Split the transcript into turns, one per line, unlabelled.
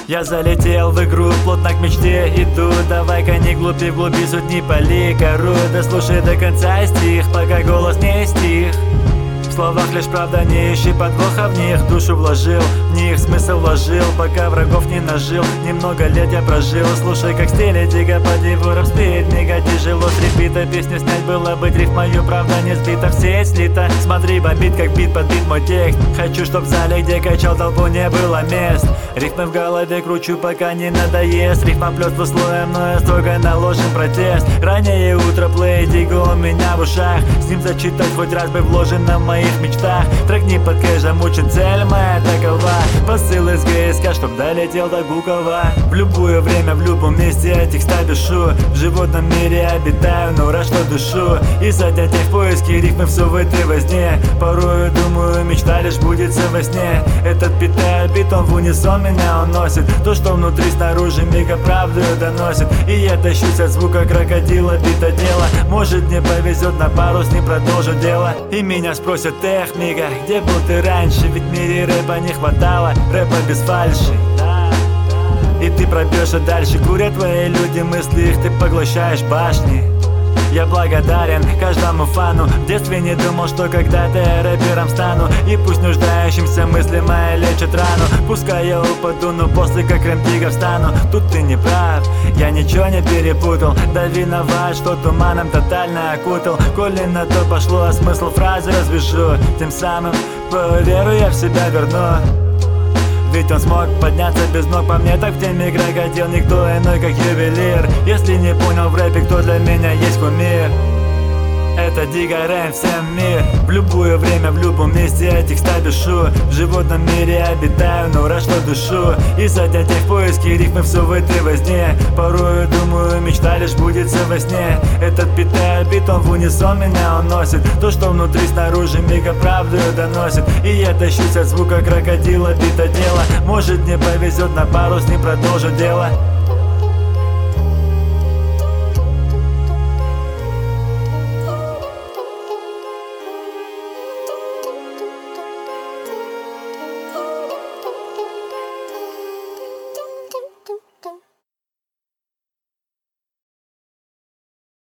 Я залетел в игру, плотно к мечте иду. Давай-ка не глупи, вглуби суть не пали кору. Да слушай до конца стих, пока голос не стих. В словах лишь правда, не ищи подвоха в них. Душу вложил, в них смысл вложил, пока врагов не нажил. Немного лет я прожил, слушай, как стиле дико по дивурам спит. Мега тяжело с репита песню снять было быть рифмою, правда не сбита, в сеть слита. Смотри, бомбит как бит, подбит мой текст. Хочу, чтоб в зале, где качал толпу, не было мест. Рифмы в голове кручу, пока не надоест. Рифма плюс слоем, но я строго наложен протест. Раннее утро, плей, диго у меня в ушах. С ним зачитать хоть раз бы вложено в моих мечтах. Трек не под кэшем, учит, цель моя такова. Посыл из ГСК, чтоб долетел до Гукова. В любое время, в любом месте я текста пишу. В животном мире обитаю, но рад, что душу. И занятия в поиске рифмы все в этой возне. Порою думаю, мечта лишь будется во сне. Этот питает бит, он в унисон меня уносит. То, что внутри, снаружи мега правду доносит. И я тащусь от звука крокодила, бита дело. Может мне повезет, на пару с ним продолжу дело. И меня спросят, эх, мига, где был ты раньше? Ведь в мире рэпа не хватало, рэпа без фальши. И ты пробьешь и дальше, курят твои люди, мысли их ты поглощаешь башни. Я благодарен каждому фану. В детстве не думал, что когда-то я рэпером стану. И пусть нуждающимся мысли мои лечат рану. Пускай я упаду, но после как Рэмдига встану. Тут ты не прав, я ничего не перепутал. Да виноват, что туманом тотально окутал. Коли на то пошло, а смысл фразы развяжу. Тем самым веру я в себя верну. Ведь он смог подняться без ног, по мне так в теме крокодил. Никто иной, как ювелир. Если не понял в рэпе, кто для меня есть кумир. Это Диго Рэм, всем мир. В любое время, в любом месте я текста пишу. В животном мире обитаю, но рад, что душу. И занятия в поиске рифмы все в этой возне. Порою думаю, мечта лишь будется во сне. Этот питает бит, он в унисон меня уносит. То, что внутри, снаружи мега правду доносит. И я тащусь от звука крокодила, бита дело. Может мне повезет, на пару с ним продолжу дело.